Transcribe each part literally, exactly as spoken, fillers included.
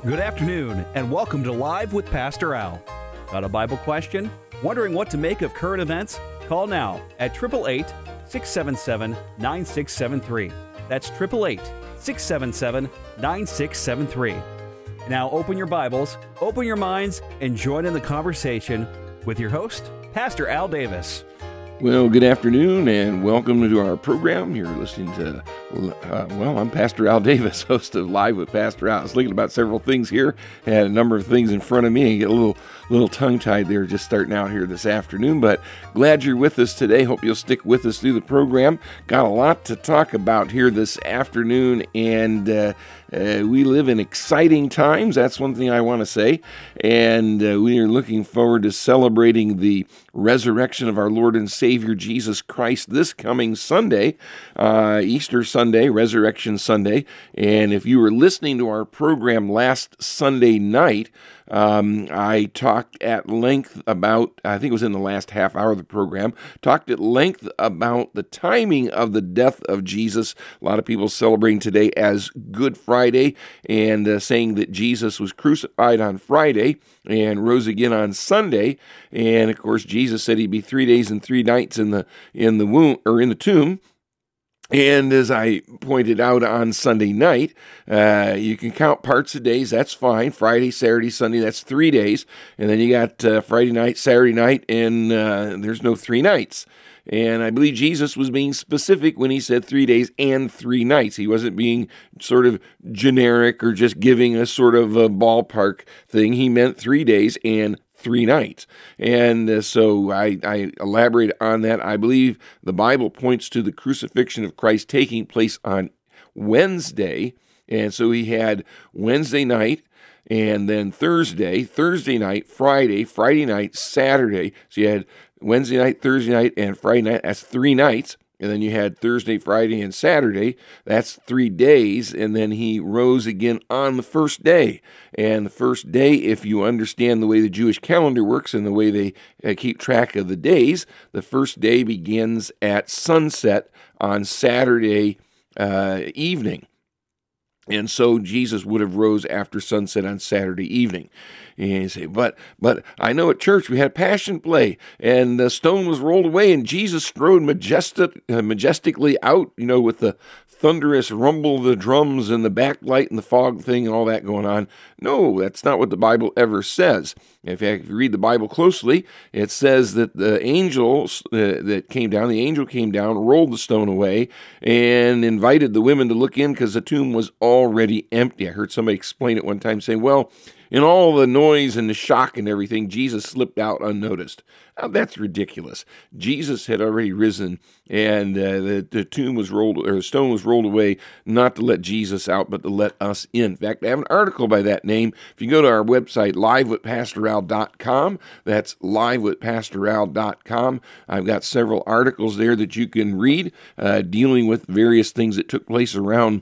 Good afternoon, and welcome to Live with Pastor Al. Got a Bible question? Wondering what to make of current events? Call now at eight eight eight, six seven seven, nine six seven three. That's eight eight eight, six seven seven, nine six seven three. Now open your Bibles, open your minds, and join in the conversation with your host, Pastor Al Davis. Well, good afternoon and welcome to our program. You're listening to, uh, well, I'm Pastor Al Davis, host of Live with Pastor Al. I was thinking about several things here, had a number of things in front of me, and get a little little tongue-tied there just starting out here this afternoon, but glad you're with us today. Hope you'll stick with us through the program. Got a lot to talk about here this afternoon, and uh, uh, we live in exciting times. That's one thing I want to say, and uh, we are looking forward to celebrating the resurrection of our Lord and Savior Jesus Christ this coming Sunday, uh, Easter Sunday, Resurrection Sunday. And if you were listening to our program last Sunday night, um, I talked at length about, I think it was in the last half hour of the program, talked at length about the timing of the death of Jesus. A lot of people celebrating today as Good Friday and uh, saying that Jesus was crucified on Friday and rose again on Sunday. And of course, Jesus said he'd be three days and three nights in the in the womb or in the tomb. And as I pointed out on Sunday night, uh, you can count parts of days. That's fine. Friday, Saturday, Sunday. That's three days. And then you got uh, Friday night, Saturday night, and uh, there's no three nights. And I believe Jesus was being specific when he said three days and three nights. He wasn't being sort of generic or just giving a sort of a ballpark thing. He meant three days and three nights. And uh, so I, I elaborate on that. I believe the Bible points to the crucifixion of Christ taking place on Wednesday. And so he had Wednesday night, and then Thursday, Thursday night, Friday, Friday night, Saturday. So you had Wednesday night, Thursday night, and Friday night. That's three nights. And then you had Thursday, Friday, and Saturday. That's three days. And then he rose again on the first day. And the first day, if you understand the way the Jewish calendar works and the way they uh, keep track of the days, the first day begins at sunset on Saturday uh, evening. And so Jesus would have rose after sunset on Saturday evening. And you say, but but I know at church we had Passion Play, and the stone was rolled away, and Jesus strode majestic, uh, majestically out, you know, with the thunderous rumble of the drums and the backlight and the fog thing and all that going on. No, that's not what the Bible ever says. In fact, if you read the Bible closely, it says that the angel uh, that came down, the angel came down, rolled the stone away, and invited the women to look in because the tomb was already empty. I heard somebody explain it one time saying, well, in all the noise and the shock and everything, Jesus slipped out unnoticed. Now, that's ridiculous. Jesus had already risen, and uh, the, the tomb was rolled, or the stone was rolled away, not to let Jesus out, but to let us in. In fact, I have an article by that name. If you go to our website, live with pastor al dot com, that's live with pastor al dot com. I've got several articles there that you can read, uh, dealing with various things that took place around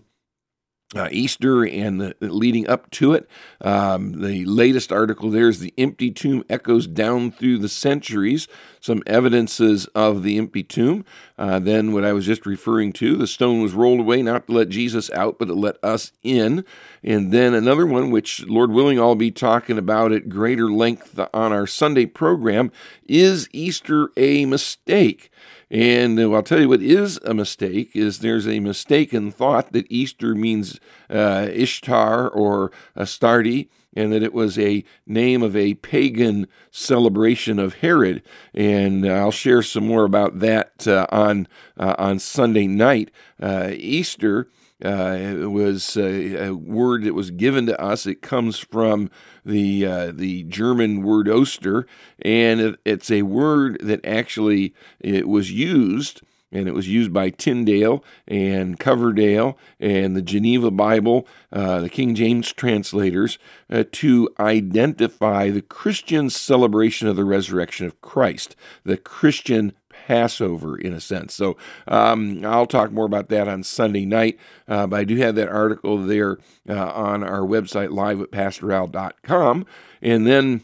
Uh, Easter and the, the leading up to it. Um, the latest article there is The Empty Tomb Echoes Down Through the Centuries, some evidences of the empty tomb. Uh, then what I was just referring to, the stone was rolled away not to let Jesus out, but to let us in. And then another one, which Lord willing I'll be talking about at greater length on our Sunday program, is Easter a mistake? And I'll tell you what is a mistake is there's a mistaken thought that Easter means uh, Ishtar or Astarte, and that it was a name of a pagan celebration of Herod. And I'll share some more about that uh, on uh, on Sunday night. Uh, Easter Uh, it was uh, a word that was given to us. It comes from the uh, the German word Oster, and it, it's a word that actually it was used, and it was used by Tyndale and Coverdale and the Geneva Bible, uh, the King James translators, uh, to identify the Christian celebration of the resurrection of Christ, the Christian Passover, in a sense. So um, I'll talk more about that on Sunday night, uh, but I do have that article there uh, on our website, live at pastor al dot com. And then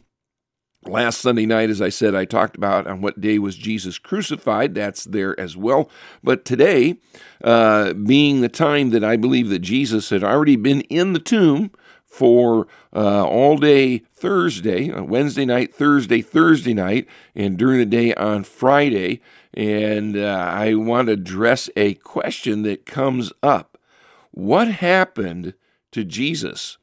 last Sunday night, as I said, I talked about on what day was Jesus crucified. That's there as well. But today, uh, being the time that I believe that Jesus had already been in the tomb for uh, all day Thursday, Wednesday night, Thursday, Thursday night, and during the day on Friday. And uh, I want to address a question that comes up. What happened to Jesus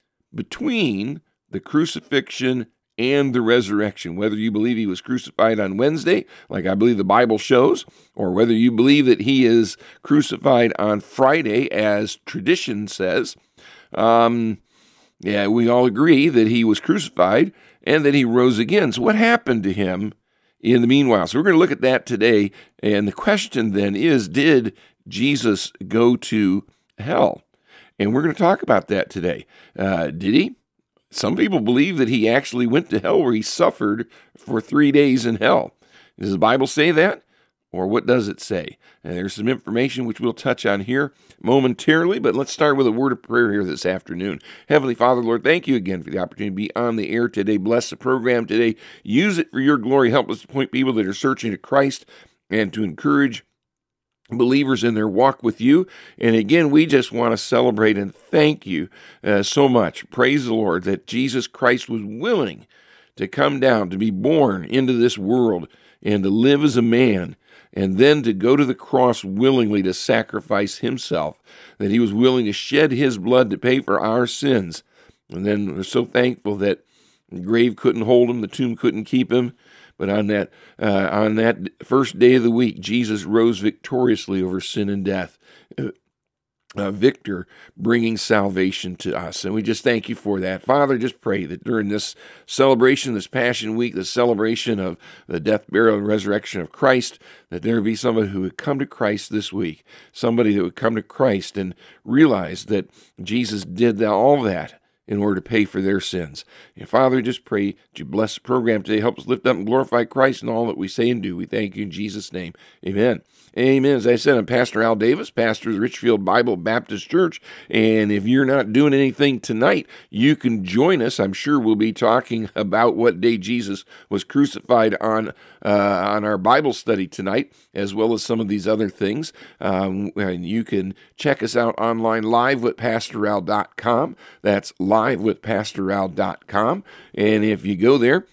between the crucifixion and the resurrection? Whether you believe he was crucified on Wednesday, like I believe the Bible shows, or whether you believe that he is crucified on Friday, as tradition says, um, yeah, we all agree that he was crucified and that he rose again. So what happened to him in the meanwhile? So we're going to look at that today. And the question then is, did Jesus go to hell? And we're going to talk about that today. Uh, did he? Some people believe that he actually went to hell, where he suffered for three days in hell. Does the Bible say that? Or what does it say? And there's some information which we'll touch on here momentarily, but let's start with a word of prayer here this afternoon. Heavenly Father, Lord, thank you again for the opportunity to be on the air today. Bless the program today. Use it for your glory. Help us to point people that are searching to Christ and to encourage believers in their walk with you. And again, we just want to celebrate and thank you uh, so much. Praise the Lord that Jesus Christ was willing to come down, to be born into this world, and to live as a man, and then to go to the cross willingly to sacrifice himself, that he was willing to shed his blood to pay for our sins. And then we're so thankful that the grave couldn't hold him, the tomb couldn't keep him, but on that uh, on that first day of the week, Jesus rose victoriously over sin and death. Uh, victor, bringing salvation to us. And we just thank you for that. Father, just pray that during this celebration, this Passion Week, the celebration of the death, burial, and resurrection of Christ, that there would be somebody who would come to Christ this week, somebody that would come to Christ and realize that Jesus did all that in order to pay for their sins. And Father, just pray that you bless the program today. Help us lift up and glorify Christ in all that we say and do. We thank you in Jesus' name. Amen. Amen. As I said, I'm Pastor Al Davis, pastor of the Richfield Bible Baptist Church. And if you're not doing anything tonight, you can join us. I'm sure we'll be talking about what day Jesus was crucified on uh, on our Bible study tonight, as well as some of these other things. Um, and you can check us out online, live with pastor al dot com. That's live with pastor al dot com. And if you go there,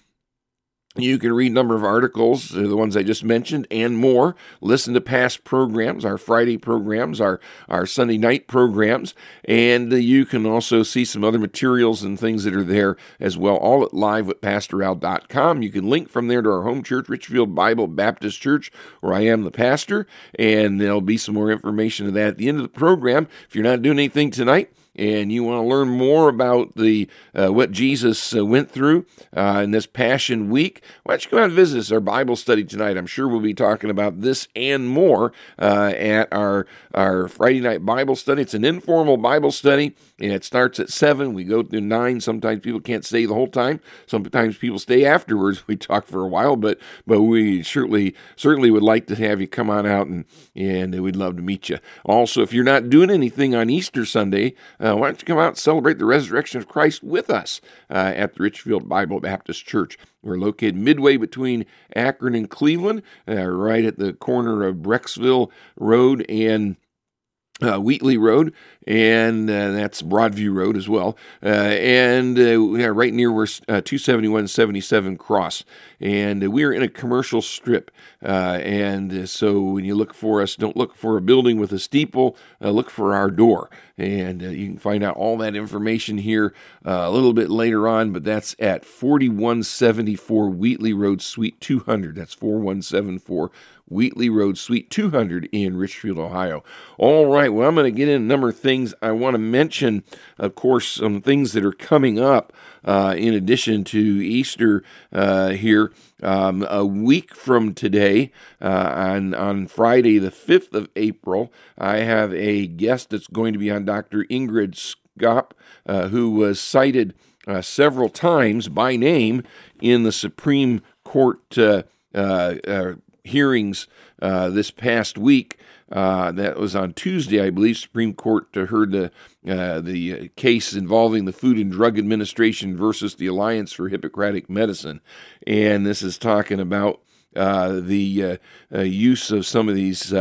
you can read a number of articles, the ones I just mentioned, and more. Listen to past programs, our Friday programs, our, our Sunday night programs, and you can also see some other materials and things that are there as well, all at live with pastor al dot com. You can link from there to our home church, Richfield Bible Baptist Church, where I am the pastor, and there'll be some more information of that at the end of the program. If you're not doing anything tonight, and you want to learn more about the uh, what Jesus uh, went through uh, in this Passion Week, why don't you come out and visit us, our Bible study tonight. I'm sure we'll be talking about this and more uh, at our, our Friday night Bible study. It's an informal Bible study, and it starts at seven. We go to nine. Sometimes people can't stay the whole time. Sometimes people stay afterwards. We talk for a while, but but we certainly certainly would like to have you come on out, and, and we'd love to meet you. Also, if you're not doing anything on Easter Sunday, Uh, why don't you come out and celebrate the resurrection of Christ with us uh, at the Richfield Bible Baptist Church. We're located midway between Akron and Cleveland, uh, right at the corner of Brecksville Road and Uh, Wheatley Road, and uh, that's Broadview Road as well, uh, and uh, yeah, right near where uh, two seventy-one seventy-seven cross, and uh, we are in a commercial strip, uh, and uh, so when you look for us, don't look for a building with a steeple, uh, look for our door, and uh, you can find out all that information here uh, a little bit later on, but that's at forty-one seventy-four Wheatley Road, Suite two hundred, that's forty-one seventy-four Wheatley Road, Suite two hundred in Richfield, Ohio. All right, well, I'm going to get in a number of things. I want to mention, of course, some things that are coming up uh, in addition to Easter uh, here. Um, a week from today, uh, on, on Friday, the fifth of April, I have a guest that's going to be on, Doctor Ingrid Skop, uh, who was cited uh, several times by name in the Supreme Court uh, uh, uh hearings uh, this past week. Uh, that was on Tuesday, I believe. Supreme Court uh, heard the uh, the case involving the Food and Drug Administration versus the Alliance for Hippocratic Medicine, and this is talking about uh, the uh, uh, use of some of these uh,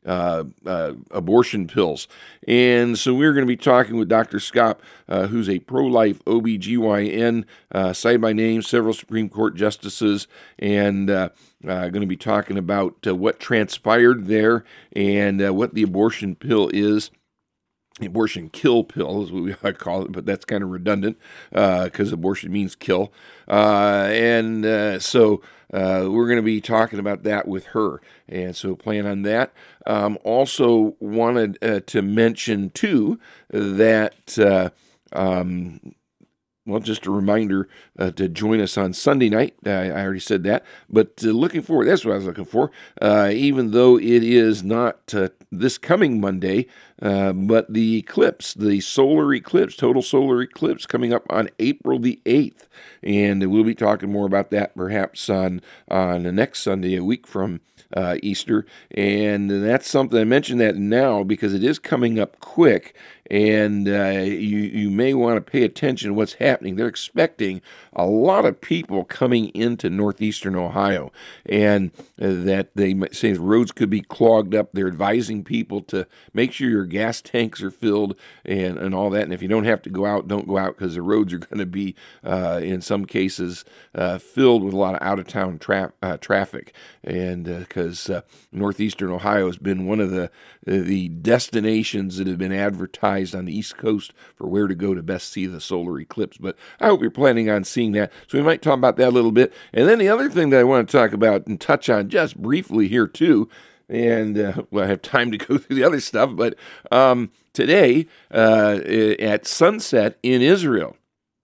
uh, uh, abortion pills. And so we're going to be talking with Doctor Scott, uh, who's a pro-life O B G Y N, uh, cited by name, several Supreme Court justices, and uh, uh, going to be talking about uh, what transpired there and uh, what the abortion pill is. Abortion kill pill is what we call it, but that's kind of redundant because uh, abortion means kill. Uh, and uh, so uh, we're going to be talking about that with her. And so plan on that. Um, also wanted uh, to mention, too, that... Uh, um, Well, just a reminder uh, to join us on Sunday night. Uh, I already said that, but uh, looking forward, that's what I was looking for, uh, even though it is not uh, this coming Monday, uh, but the eclipse, the solar eclipse, total solar eclipse coming up on April the eighth. And we'll be talking more about that perhaps on, on the next Sunday, a week from uh, Easter. And that's something, I mention that now because it is coming up quick. And uh, you you may want to pay attention to what's happening. They're expecting a lot of people coming into northeastern Ohio, and uh, that they say roads could be clogged up. They're advising people to make sure your gas tanks are filled and, and all that. And if you don't have to go out, don't go out because the roads are going to be, uh, in some cases, uh, filled with a lot of out-of-town tra- uh, traffic. And because uh, uh, northeastern Ohio has been one of the the destinations that have been advertised on the East Coast for where to go to best see the solar eclipse. But I hope you're planning on seeing that. So we might talk about that a little bit. And then the other thing that I want to talk about and touch on just briefly here too, and uh, well, I have time to go through the other stuff, but um, today uh, at sunset in Israel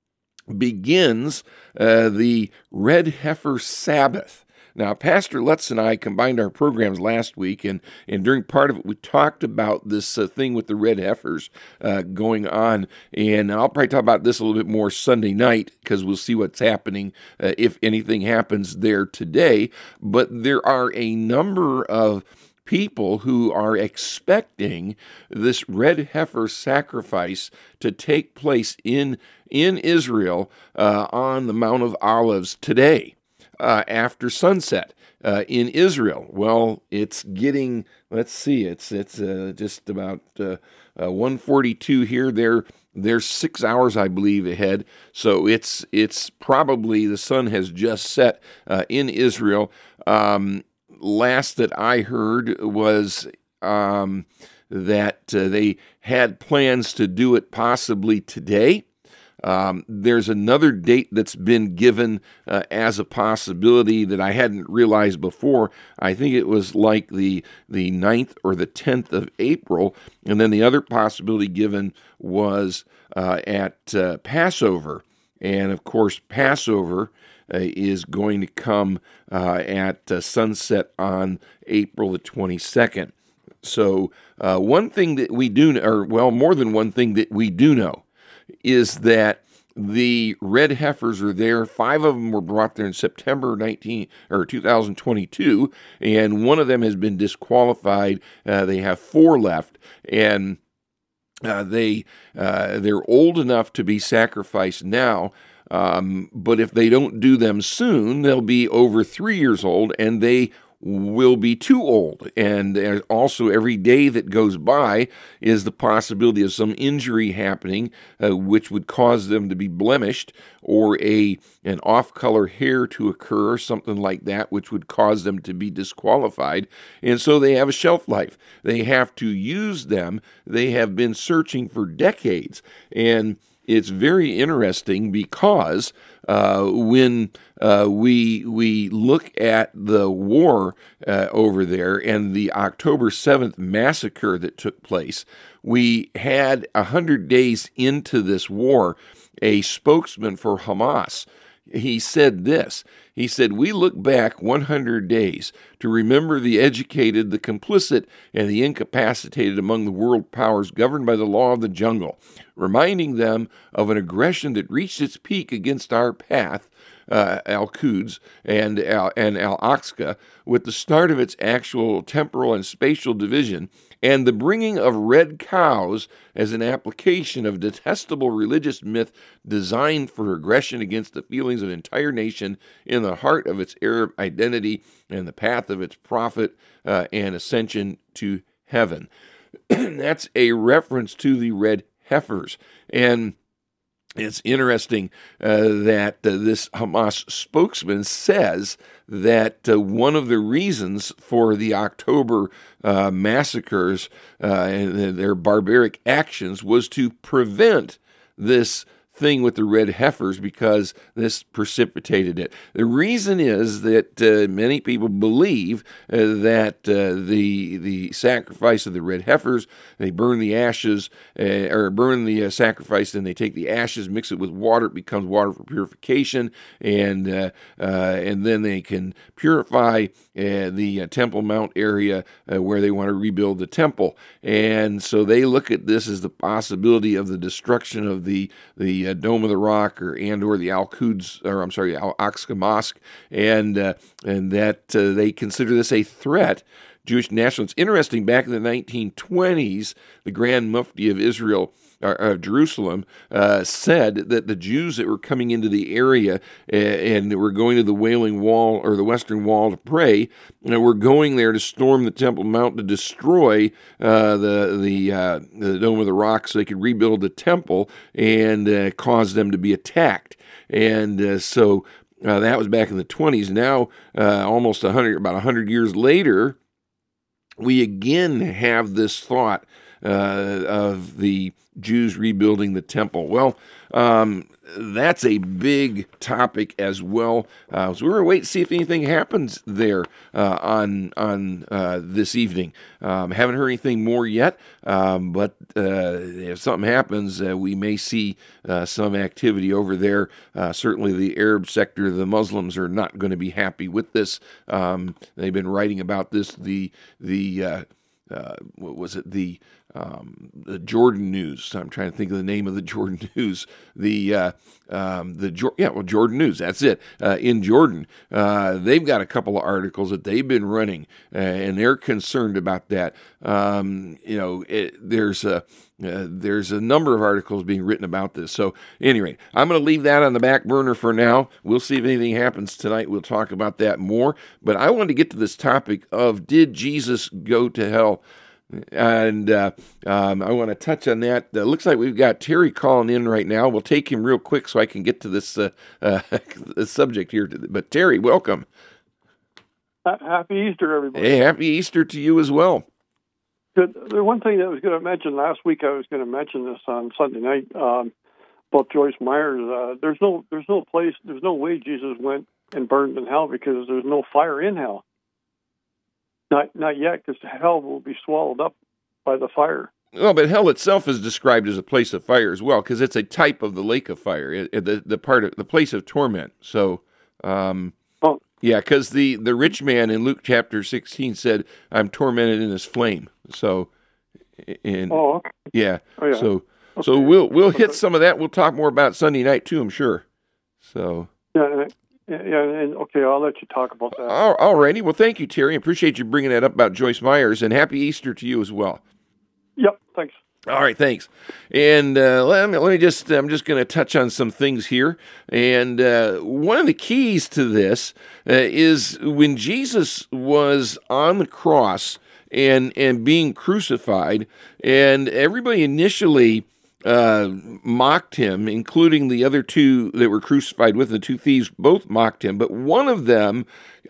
begins uh, the Red Heifer Sabbath. Now, Pastor Lutz and I combined our programs last week, and, and during part of it, we talked about this uh, thing with the red heifers uh, going on, and I'll probably talk about this a little bit more Sunday night, because we'll see what's happening, uh, if anything happens there today, but there are a number of people who are expecting this red heifer sacrifice to take place in, in Israel uh, on the Mount of Olives today. Uh, after sunset uh, in Israel. Well, it's getting, let's see, it's it's uh, just about uh, uh, one forty-two here. They're, they're six hours, I believe, ahead. So it's it's probably, the sun has just set uh, in Israel. Um, last that I heard was um, that uh, they had plans to do it possibly today. Um, there's another date that's been given uh, as a possibility that I hadn't realized before. I think it was like the the ninth or the tenth of April. And then the other possibility given was uh, at uh, Passover. And of course, Passover uh, is going to come uh, at uh, sunset on April the twenty-second. So uh, one thing that we do, or well, more than one thing that we do know, is that the red heifers are there. Five of them were brought there in September nineteen or two thousand twenty-two, and one of them has been disqualified. Uh, they have four left, and uh, they uh, they're old enough to be sacrificed now. Um, but if they don't do them soon, they'll be over three years old, and they will be too old. And also every day that goes by is the possibility of some injury happening, uh, which would cause them to be blemished, or a an off-color hair to occur, something like that, which would cause them to be disqualified. And so they have a shelf life. They have to use them. They have been searching for decades. And it's very interesting because uh, when uh, we we look at the war uh, over there and the October seventh massacre that took place, we had a hundred days into this war, a spokesman for Hamas. He said this. He said, "We look back one hundred days to remember the educated, the complicit, and the incapacitated among the world powers governed by the law of the jungle, reminding them of an aggression that reached its peak against our path, uh, Al-Quds and, Al- and Al-Aqsa, with the start of its actual temporal and spatial division, and the bringing of red cows as an application of detestable religious myth designed for aggression against the feelings of an entire nation in the heart of its Arab identity and the path of its prophet uh, and ascension to heaven. That's a reference to the red heifers. And it's interesting uh, that uh, this Hamas spokesman says that uh, one of the reasons for the October uh, massacres uh, and their barbaric actions was to prevent this thing with the red heifers, because this precipitated it. The reason is that uh, many people believe uh, that uh, the the sacrifice of the red heifers, they burn the ashes uh, or burn the uh, sacrifice, and they take the ashes, mix it with water, it becomes water for purification, and uh, uh, and then they can purify uh, the uh, Temple Mount area uh, where they want to rebuild the temple. And so they look at this as the possibility of the destruction of the the uh, Dome of the Rock, or and or the Al-Quds, or I'm sorry, Al-Aqsa Mosque, and uh, and that uh, they consider this a threat. Jewish nationalists. Interesting. Back in the nineteen twenties, the Grand Mufti of Israel, or of Jerusalem, uh, said that the Jews that were coming into the area uh, and were going to the Wailing Wall or the Western Wall to pray, and were going there to storm the Temple Mount to destroy uh, the the uh, the Dome of the Rock, so they could rebuild the temple, and uh, cause them to be attacked. And uh, so uh, that was back in the twenties. Now, uh, almost a hundred, about a hundred years later, we again have this thought uh, of the Jews rebuilding the temple. Well, um, that's a big topic as well. Uh, so we're going to wait to see if anything happens there uh, on on uh, this evening. Um, haven't heard anything more yet, um, but uh, if something happens, uh, we may see uh, some activity over there. Uh, certainly the Arab sector, the Muslims, are not going to be happy with this. Um, they've been writing about this. The the uh, uh, what was it? The Um, the Jordan News. I'm trying to think of the name of the Jordan News. The uh, um, the yeah, well, Jordan News. That's it. Uh, in Jordan, uh, they've got a couple of articles that they've been running, uh, and they're concerned about that. Um, you know, it, there's a uh, there's a number of articles being written about this. So, anyway, I'm going to leave that on the back burner for now. We'll see if anything happens tonight. We'll talk about that more. But I wanted to get to this topic of, did Jesus go to hell? And uh, um, I want to touch on that. Uh, looks like we've got Terry calling in right now. We'll take him real quick so I can get to this uh, uh, subject here. But Terry, welcome. Happy Easter, everybody. Hey, happy Easter to you as well. Good. The one thing that I was going to mention last week, I was going to mention this on Sunday night um, about Joyce Myers. Uh, there's no, there's no place, there's no way Jesus went and burned in hell, because there's no fire in hell. Not not yet, because hell will be swallowed up by the fire. Well, but hell itself is described as a place of fire as well, because it's a type of the lake of fire, it, it, the the part of the place of torment. So, um, oh. yeah, because the, the rich man in Luke chapter sixteen said, "I'm tormented in this flame." So, and oh, okay. yeah, oh, yeah. so okay. so we'll we'll hit okay. some of that. We'll talk more about Sunday night too, I'm sure. So. Yeah. Yeah, and okay, I'll let you talk about that. All, all righty. Well, thank you, Terry. I appreciate you bringing that up about Joyce Myers, and happy Easter to you as well. Yep, thanks. All right, thanks. And uh, let me let me just I'm just going to touch on some things here. And uh, one of the keys to this uh, is when Jesus was on the cross and and being crucified, and everybody initially Uh, mocked him, including the other two that were crucified with, the two thieves both mocked him, but one of them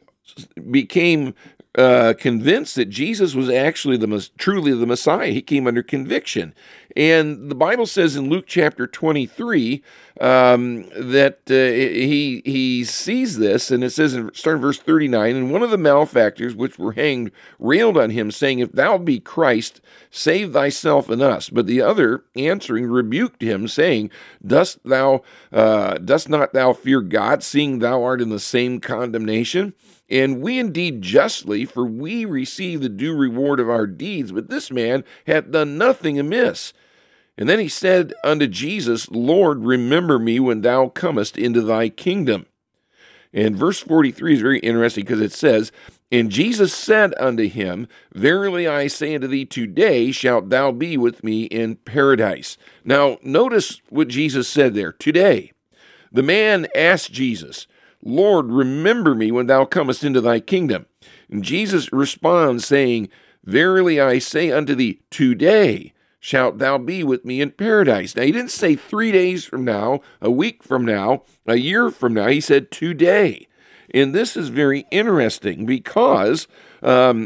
became uh, convinced that Jesus was actually the truly the Messiah. He came under conviction. And the Bible says in Luke chapter twenty-three um, that uh, he he sees this, and it says in starting verse thirty-nine, and one of the malefactors which were hanged railed on him, saying, "If thou be Christ, save thyself and us." But the other answering rebuked him, saying, Dost thou uh, dost not thou fear God, seeing thou art in the same condemnation? And we indeed justly, for we receive the due reward of our deeds, but this man hath done nothing amiss. And then he said unto Jesus, Lord, remember me when thou comest into thy kingdom. And verse forty-three is very interesting, because it says, And Jesus said unto him, Verily I say unto thee, today shalt thou be with me in paradise. Now, notice what Jesus said there, today. The man asked Jesus, Lord, remember me when thou comest into thy kingdom. And Jesus responds saying, Verily I say unto thee, today shalt thou be with me in paradise. Now, he didn't say three days from now, a week from now, a year from now. He said today. And this is very interesting because um,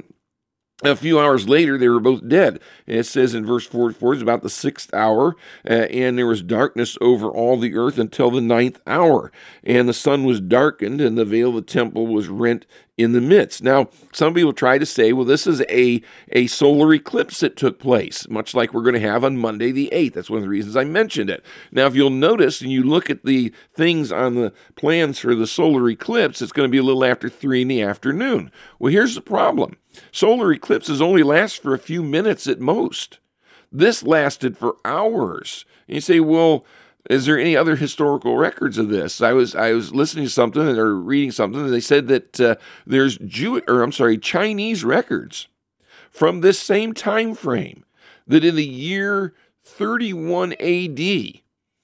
a few hours later, they were both dead. And it says in verse forty-four, it's about the sixth hour, uh, and there was darkness over all the earth until the ninth hour. And the sun was darkened, and the veil of the temple was rent in the midst. Now, some people try to say, well, this is a, a solar eclipse that took place, much like we're going to have on Monday the eighth. That's one of the reasons I mentioned it. Now, if you'll notice, and you look at the things on the plans for the solar eclipse, it's going to be a little after three in the afternoon. Well, here's the problem. Solar eclipses only last for a few minutes at most. This lasted for hours. And you say, well, is there any other historical records of this? I was I was listening to something or reading something, and they said that uh, there's Jew or I'm sorry, Chinese records from this same time frame that in the year thirty-one A D,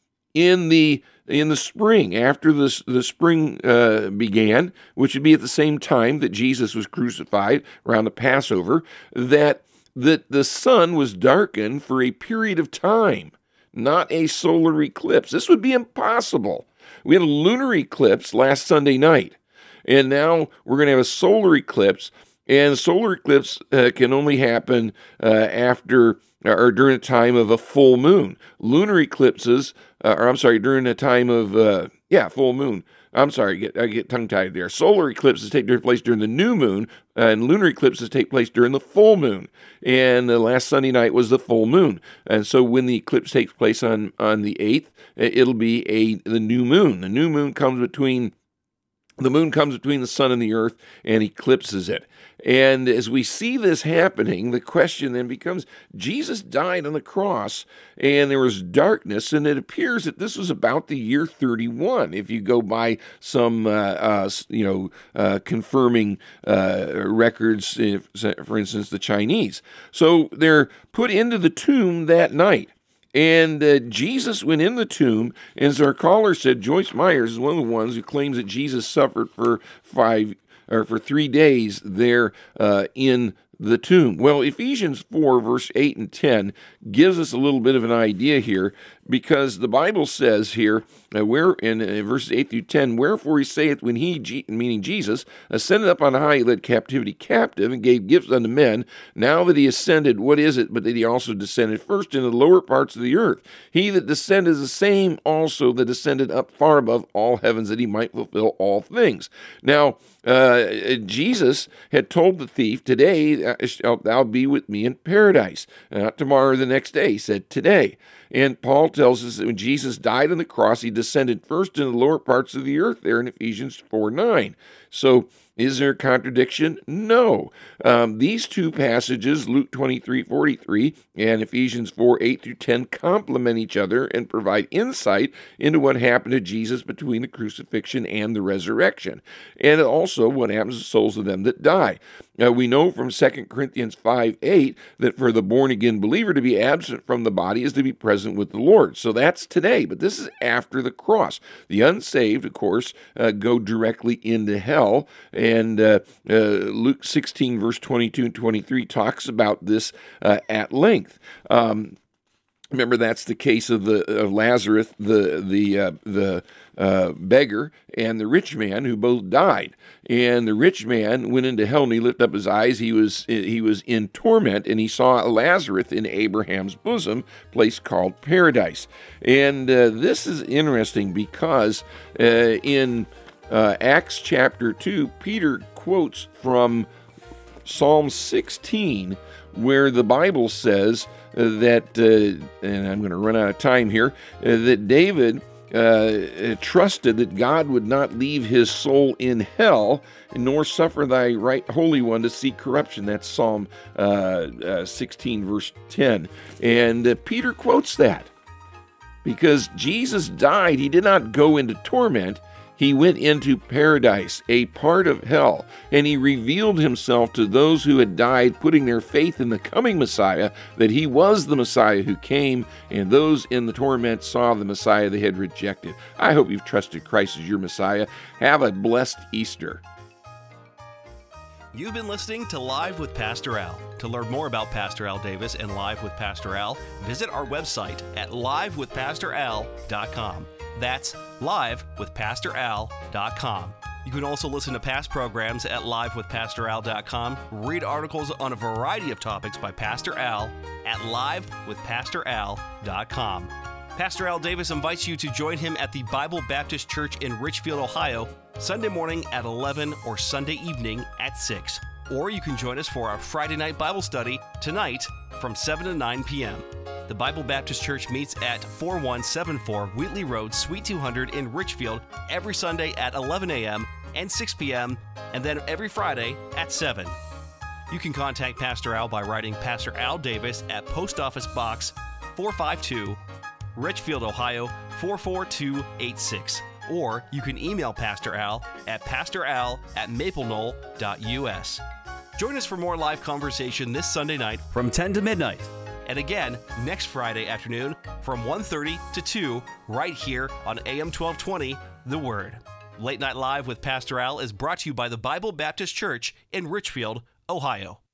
in the in the spring after the the spring uh, began, which would be at the same time that Jesus was crucified around the Passover, that that the sun was darkened for a period of time. Not a solar eclipse. This would be impossible. We had a lunar eclipse last Sunday night, and now we're going to have a solar eclipse, and solar eclipse uh, can only happen uh, after or during a time of a full moon. Lunar eclipses, uh, or I'm sorry, during a time of, uh, yeah, full moon. I'm sorry, I get, I get tongue-tied there. Solar eclipses take place during the new moon, and lunar eclipses take place during the full moon. And the last Sunday night was the full moon. And so when the eclipse takes place on, on the eighth, it'll be a the new moon. The new moon comes between The moon comes between the sun and the earth and eclipses it. And as we see this happening, the question then becomes, Jesus died on the cross, and there was darkness, and it appears that this was about the year thirty-one, if you go by some, uh, uh, you know, uh, confirming uh, records, if, for instance, the Chinese. So they're put into the tomb that night. And uh, Jesus went in the tomb, and as our caller said, Joyce Myers is one of the ones who claims that Jesus suffered for five or for three days there uh, in the tomb. Well, Ephesians four, verse eight and ten gives us a little bit of an idea here, because the Bible says here, uh, where in uh, verses eight through ten, wherefore he saith, when he, G- meaning Jesus, ascended up on high, he led captivity captive, and gave gifts unto men. Now that he ascended, what is it but that he also descended first into the lower parts of the earth? He that descended is the same also that descended up far above all heavens, that he might fulfill all things. Now, uh, Jesus had told the thief, today shalt thou be with me in paradise. Not tomorrow or the next day. He said today. And Paul tells us that when Jesus died on the cross, he descended first into the lower parts of the earth there in Ephesians four nine. So is there a contradiction? No. Um, these two passages, Luke twenty-three forty-three and Ephesians four eight through ten, complement each other and provide insight into what happened to Jesus between the crucifixion and the resurrection, and also what happens to the souls of them that die. Now, we know from Second Corinthians five eight that for the born-again believer to be absent from the body is to be present with the Lord. So that's today, but this is after the cross. The unsaved, of course, uh, go directly into hell, and uh, uh, Luke sixteen, verse twenty-two and twenty-three talks about this uh, at length. Um, Remember, that's the case of the of Lazarus, the the uh, the uh, beggar, and the rich man, who both died. And the rich man went into hell, and he lifted up his eyes. He was he was in torment, and he saw Lazarus in Abraham's bosom, place called paradise. And uh, this is interesting because uh, in uh, Acts chapter two, Peter quotes from Psalm sixteen, where the Bible says uh, that, uh, and I'm going to run out of time here, uh, that David uh, trusted that God would not leave his soul in hell, nor suffer thy right Holy One to see corruption. That's Psalm uh, uh, sixteen, verse ten. And uh, Peter quotes that because Jesus died. He did not go into torment. He went into paradise, a part of hell, and he revealed himself to those who had died, putting their faith in the coming Messiah, that he was the Messiah who came, and those in the torment saw the Messiah they had rejected. I hope you've trusted Christ as your Messiah. Have a blessed Easter. You've been listening to Live with Pastor Al. To learn more about Pastor Al Davis and Live with Pastor Al, visit our website at live with pastor al dot com. That's live with pastor al dot com. You can also listen to past programs at live with pastor al dot com, read articles on a variety of topics by Pastor Al at live with pastor al dot com. Pastor Al Davis invites you to join him at the Bible Baptist Church in Richfield, Ohio, Sunday morning at eleven or Sunday evening at six. Or you can join us for our Friday night Bible study tonight from seven to nine p.m. The Bible Baptist Church meets at forty-one seventy-four Wheatley Road, Suite two hundred in Richfield every Sunday at eleven a.m. and six p.m., and then every Friday at seven. You can contact Pastor Al by writing Pastor Al Davis at Post Office Box four fifty-two, Richfield, Ohio four four two eight six. Or you can email Pastor Al at pastoral at maple knoll dot u s. Join us for more live conversation this Sunday night from ten to midnight. And again, next Friday afternoon from one thirty to two, right here on A M twelve twenty, The Word. Late Night Live with Pastor Al is brought to you by the Bible Baptist Church in Richfield, Ohio.